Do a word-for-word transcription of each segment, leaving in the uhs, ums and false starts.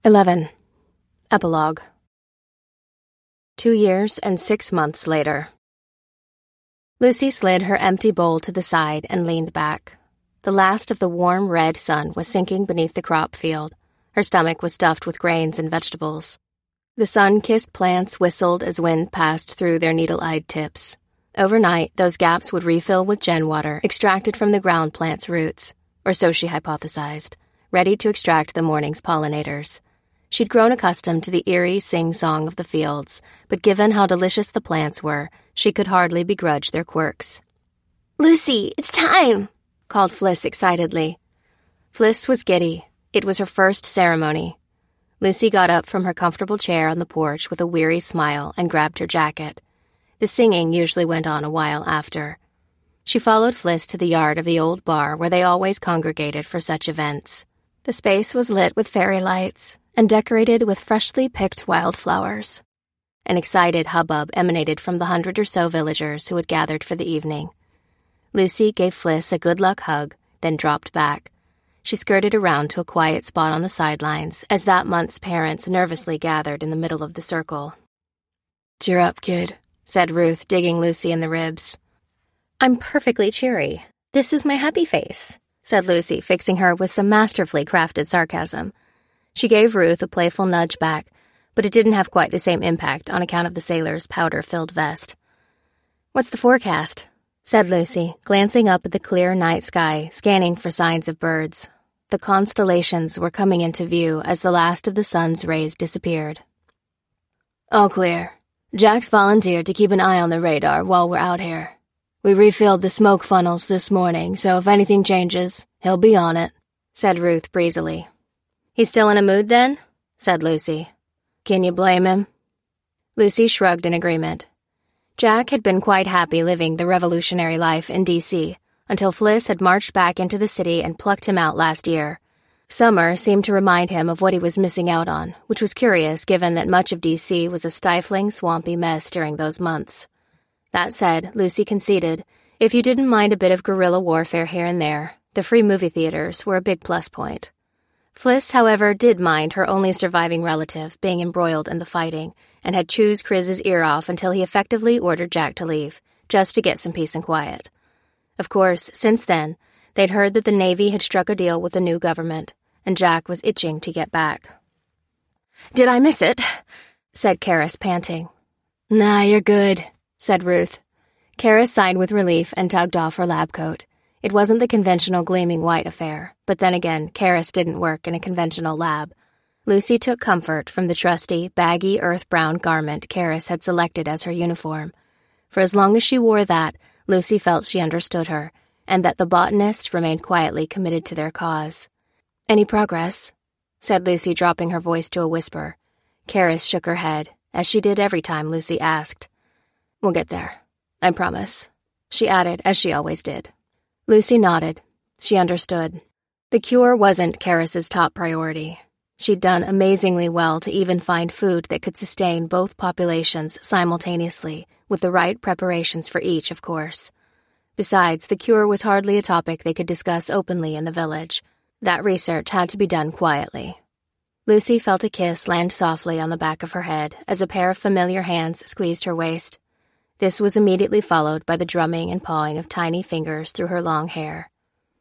eleven. Epilogue. Two years and six months later. Lucy slid her empty bowl to the side and leaned back. The last of the warm red sun was sinking beneath the crop field. Her stomach was stuffed with grains and vegetables. The sun-kissed plants whistled as wind passed through their needle-eyed tips. Overnight, those gaps would refill with gen water extracted from the ground plant's roots, or so she hypothesized, ready to extract the morning's pollinators. She'd grown accustomed to the eerie sing-song of the fields, but given how delicious the plants were, she could hardly begrudge their quirks. "Lucy, it's time!" called Fliss excitedly. Fliss was giddy. It was her first ceremony. Lucy got up from her comfortable chair on the porch with a weary smile and grabbed her jacket. The singing usually went on a while after. She followed Fliss to the yard of the old bar where they always congregated for such events. The space was lit with fairy lights and decorated with freshly picked wildflowers. An excited hubbub emanated from the hundred or so villagers who had gathered for the evening. Lucy gave Fliss a good-luck hug, then dropped back. She skirted around to a quiet spot on the sidelines as that month's parents nervously gathered in the middle of the circle. "Cheer up, kid," said Ruth, digging Lucy in the ribs. "I'm perfectly cheery. This is my happy face," said Lucy, fixing her with some masterfully crafted sarcasm. She gave Ruth a playful nudge back, but it didn't have quite the same impact on account of the sailor's powder-filled vest. "What's the forecast?" said Lucy, glancing up at the clear night sky, scanning for signs of birds. The constellations were coming into view as the last of the sun's rays disappeared. "All clear. Jack's volunteered to keep an eye on the radar while we're out here. We refilled the smoke funnels this morning, so if anything changes, he'll be on it," said Ruth breezily. "He's still in a mood, then?" said Lucy. "Can you blame him?" Lucy shrugged in agreement. Jack had been quite happy living the revolutionary life in D C until Fliss had marched back into the city and plucked him out last year. Summer seemed to remind him of what he was missing out on, which was curious given that much of D C was a stifling, swampy mess during those months. That said, Lucy conceded, if you didn't mind a bit of guerrilla warfare here and there, the free movie theaters were a big plus point. Fliss, however, did mind her only surviving relative being embroiled in the fighting, and had chewed Chris's ear off until he effectively ordered Jack to leave, just to get some peace and quiet. Of course, since then, they'd heard that the Navy had struck a deal with the new government, and Jack was itching to get back. "Did I miss it?" said Karis, panting. "Nah, you're good," said Ruth. Karis sighed with relief and tugged off her lab coat. It wasn't the conventional gleaming white affair, but then again, Karis didn't work in a conventional lab. Lucy took comfort from the trusty, baggy earth-brown garment Karis had selected as her uniform. For as long as she wore that, Lucy felt she understood her, and that the botanist remained quietly committed to their cause. "Any progress?" said Lucy, dropping her voice to a whisper. Karis shook her head, as she did every time Lucy asked. "We'll get there, I promise," she added, as she always did. Lucy nodded. She understood. The cure wasn't Karis's top priority. She'd done amazingly well to even find food that could sustain both populations simultaneously, with the right preparations for each, of course. Besides, the cure was hardly a topic they could discuss openly in the village. That research had to be done quietly. Lucy felt a kiss land softly on the back of her head as a pair of familiar hands squeezed her waist. This was immediately followed by the drumming and pawing of tiny fingers through her long hair.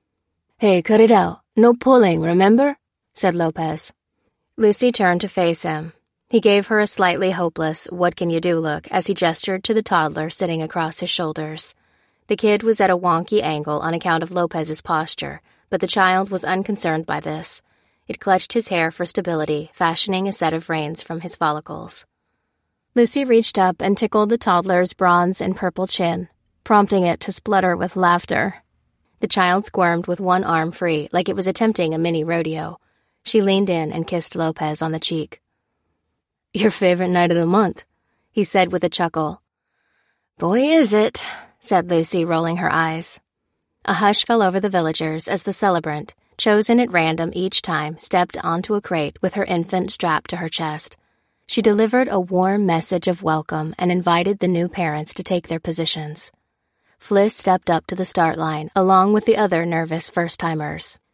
"Hey, cut it out. No pulling, remember?" said Lopez. Lucy turned to face him. He gave her a slightly hopeless, what-can-you-do look as he gestured to the toddler sitting across his shoulders. The kid was at a wonky angle on account of Lopez's posture, but the child was unconcerned by this. It clutched his hair for stability, fashioning a set of reins from his follicles. Lucy reached up and tickled the toddler's bronze and purple chin, prompting it to splutter with laughter. The child squirmed with one arm free, like it was attempting a mini rodeo. She leaned in and kissed Lopez on the cheek. "Your favorite night of the month," he said with a chuckle. "Boy, is it," said Lucy, rolling her eyes. A hush fell over the villagers as the celebrant, chosen at random each time, stepped onto a crate with her infant strapped to her chest. She delivered a warm message of welcome and invited the new parents to take their positions. Fliss stepped up to the start line along with the other nervous first-timers.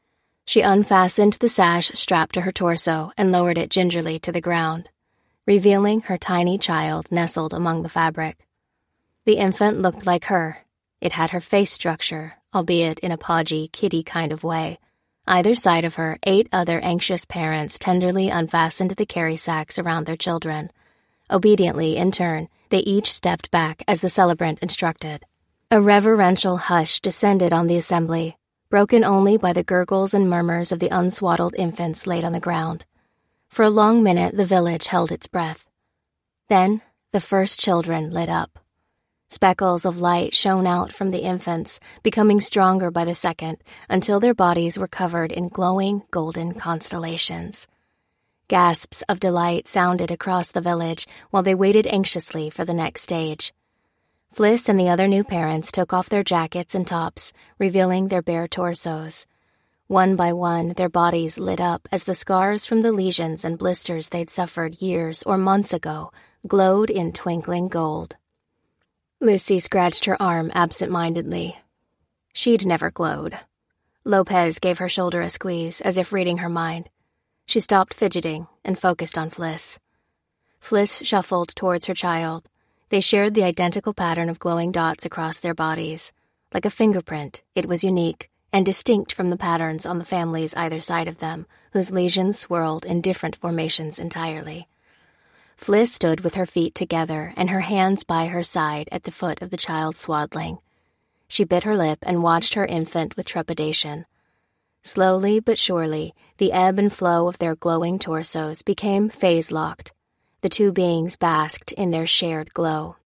She unfastened the sash strapped to her torso and lowered it gingerly to the ground, revealing her tiny child nestled among the fabric. The infant looked like her. It had her face structure, albeit in a podgy, kitty kind of way. Either side of her, eight other anxious parents tenderly unfastened the carry sacks around their children. Obediently, in turn, they each stepped back as the celebrant instructed. A reverential hush descended on the assembly, broken only by the gurgles and murmurs of the unswaddled infants laid on the ground. For a long minute, the village held its breath. Then, the first children lit up. Speckles of light shone out from the infants, becoming stronger by the second, until their bodies were covered in glowing golden constellations. Gasps of delight sounded across the village while they waited anxiously for the next stage. Fliss and the other new parents took off their jackets and tops, revealing their bare torsos. One by one, their bodies lit up as the scars from the lesions and blisters they'd suffered years or months ago glowed in twinkling gold. Lucy scratched her arm absent-mindedly. She'd never glowed. Lopez gave her shoulder a squeeze, as if reading her mind. She stopped fidgeting and focused on Fliss. Fliss shuffled towards her child. They shared the identical pattern of glowing dots across their bodies. Like a fingerprint, it was unique and distinct from the patterns on the families either side of them, whose lesions swirled in different formations entirely. Fliss stood with her feet together and her hands by her side at the foot of the child's swaddling. She bit her lip and watched her infant with trepidation. Slowly but surely, the ebb and flow of their glowing torsos became phase-locked. The two beings basked in their shared glow.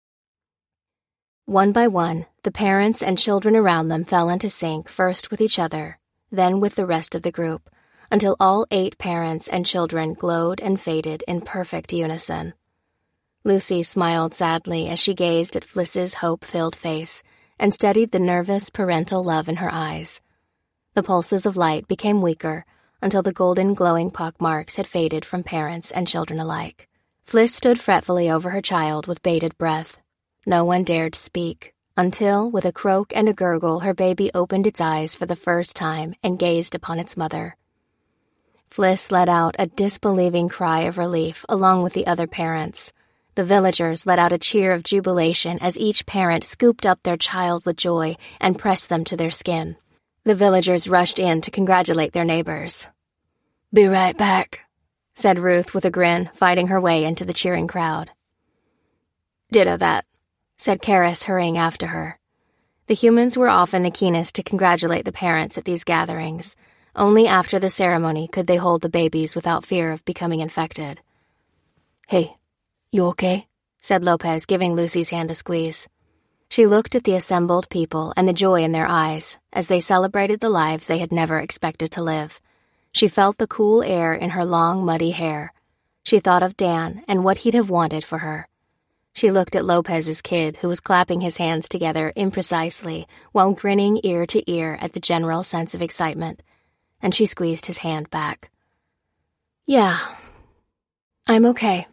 One by one, the parents and children around them fell into sync first with each other, then with the rest of the group, until all eight parents and children glowed and faded in perfect unison. Lucy smiled sadly as she gazed at Fliss's hope-filled face and studied the nervous parental love in her eyes. The pulses of light became weaker until the golden glowing pockmarks had faded from parents and children alike. Fliss stood fretfully over her child with bated breath. No one dared speak, until, with a croak and a gurgle, her baby opened its eyes for the first time and gazed upon its mother. Fliss let out a disbelieving cry of relief along with the other parents. The villagers let out a cheer of jubilation as each parent scooped up their child with joy and pressed them to their skin. The villagers rushed in to congratulate their neighbors. "Be right back," said Ruth with a grin, fighting her way into the cheering crowd. "Ditto that," said Karis, hurrying after her. The humans were often the keenest to congratulate the parents at these gatherings. Only after the ceremony could they hold the babies without fear of becoming infected. "Hey, you okay?" said Lopez, giving Lucy's hand a squeeze. She looked at the assembled people and the joy in their eyes as they celebrated the lives they had never expected to live. She felt the cool air in her long, muddy hair. She thought of Dan and what he'd have wanted for her. She looked at Lopez's kid, who was clapping his hands together imprecisely while grinning ear to ear at the general sense of excitement, and she squeezed his hand back. "Yeah, I'm okay,"